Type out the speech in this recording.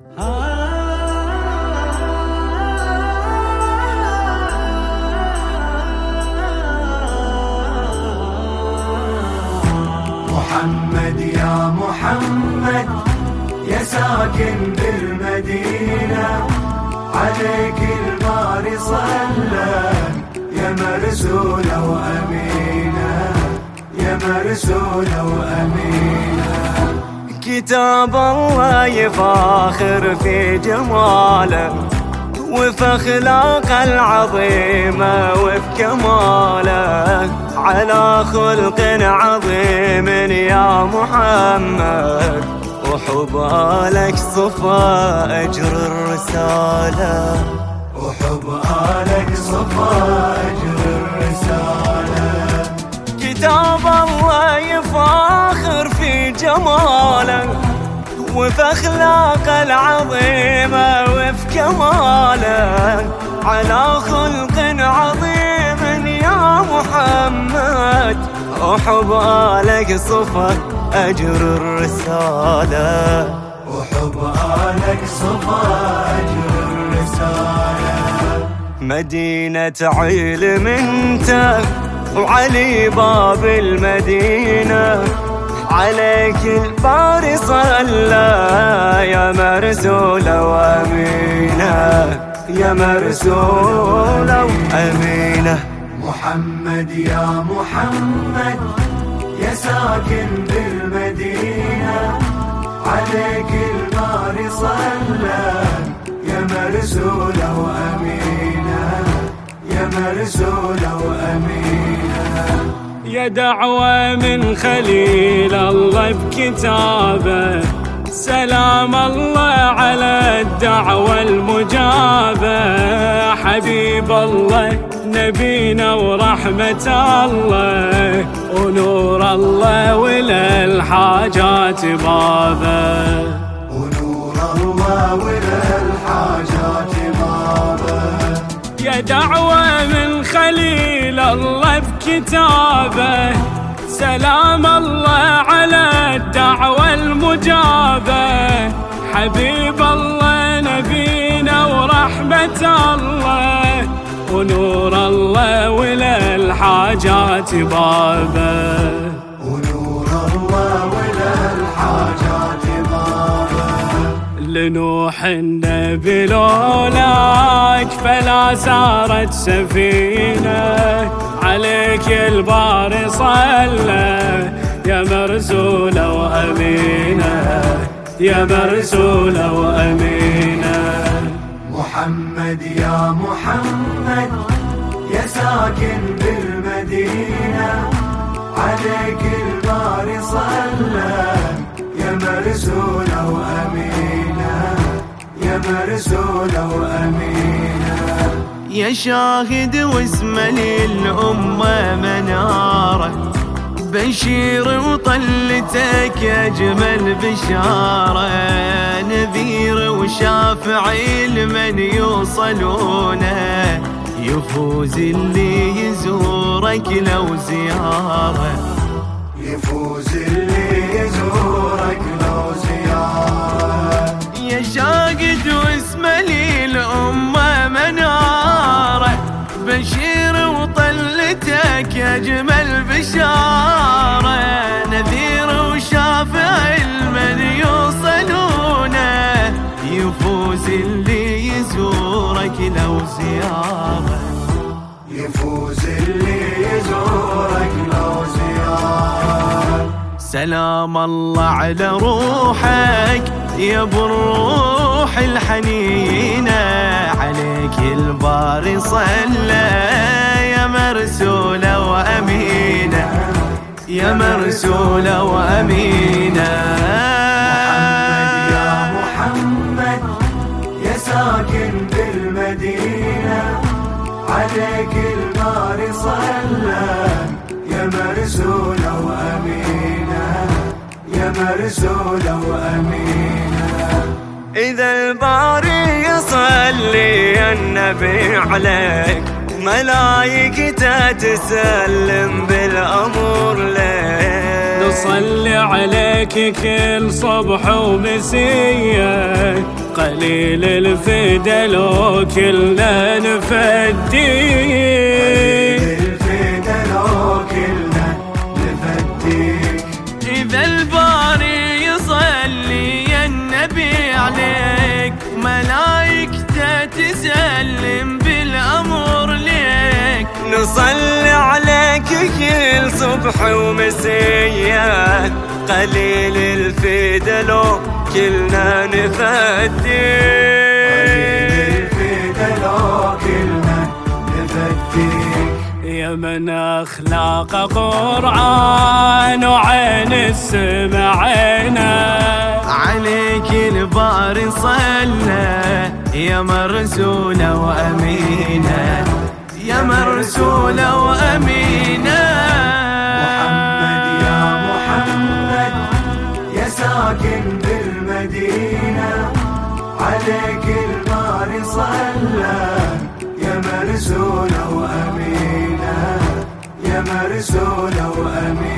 محمد يا محمد يا ساكن بالمدينة، عليك الباري صلى يا مرسولة وأمينة، يا مرسولة وأمينة. كتاب الله يفاخر في جماله وفي أخلاقه العظيمة وفي كماله، على خلق عظيم يا محمد، وحب آلك صفا أجر الرسالة، وحب آلك صفا أجر الرسالة. كتاب الله يفاخر في جماله وفي أخلاقه العظيمة وفي كماله، على خلق عظيم يا محمد، وحب آلك صفا أجر الرسالة، وحب آلك صفا أجر الرسالة. مدينة علم انت وعلي باب المدينة، عليك الباري صلى يا مرسولة وأمينة، يا مرسولة وأمينة. محمد يا محمد يا ساكن بالمدينة، عليك الباري صلى يا مرسولة وأمينة، يا مرسولة وأمينة. يا دعوة من خليل الله بكتابه، سلام الله على الدعوة المجابة، حبيب الله نبينا ورحمة الله، ونور الله وللحاجات بابه، ونور الله وللحاجات بابه. يا دعوة من خليل الله بكتابه، سلام الله على الدعوة المجابة، حبيب الله نبينا ورحمة الله، ونور الله وللحاجات بابه، ونور الله وللحاجات بابه. لنوح النبي لولاك فلا سارت سفينة، عليك الباري صلى يا مرسولة وأمينة، يا مرسولة وأمينة. محمد يا محمد يا ساكن بالمدينة، عليك الباري صلى يا مرسولة وأمينة، يا مرسولة وأمينة. يا شاهد واسم للأمة منارة، بشير وطلتك أجمل بشارة، نذير وشافعي لمن يوصلونه، يفوز اللي يزورك لو زيارة، يفوز اللي يزورك لو زيارة. يا شاهد واسم للأمة منارة، بشير وطلتك أجمل بشارة، نذير وشافع المن يوصلونه، يفوز اللي يزورك لو زيارة، يفوز اللي يزورك لو زيارة. سلام الله على روحك يا ابو الروح الحنينة، عليك الباري صلى يا مرسولة وأمينة، يا مرسولة وأمينة. محمد يا محمد يا ساكن بالمدينة، عليك الباري صلى يا مرسولة وأمينة، يا مرسولة وأمينة. إذا الباري يصلي النبي عليك، ملايكته تسلم بالأمر لك، نصلي عليك كل صبح ومسية، قليل الفدا لو كلنا نفديك، إذا الباري يصلي يا النبي عليك، ملايكته تسلم بالأمر ليك، نصلي عليك كل صبح ومسية، قليل الفدا لو كلنا نفديك، يا من أخلاق قرآن وعين السمع عينه، عليك البار صلى يا مرسولة وأمينة، يا مرسولة وأمينة. محمد يا محمد يا ساكن بالمدينة، عليك البار صلى يا مرسولة وأمينة، يا مرسولة وأمينة.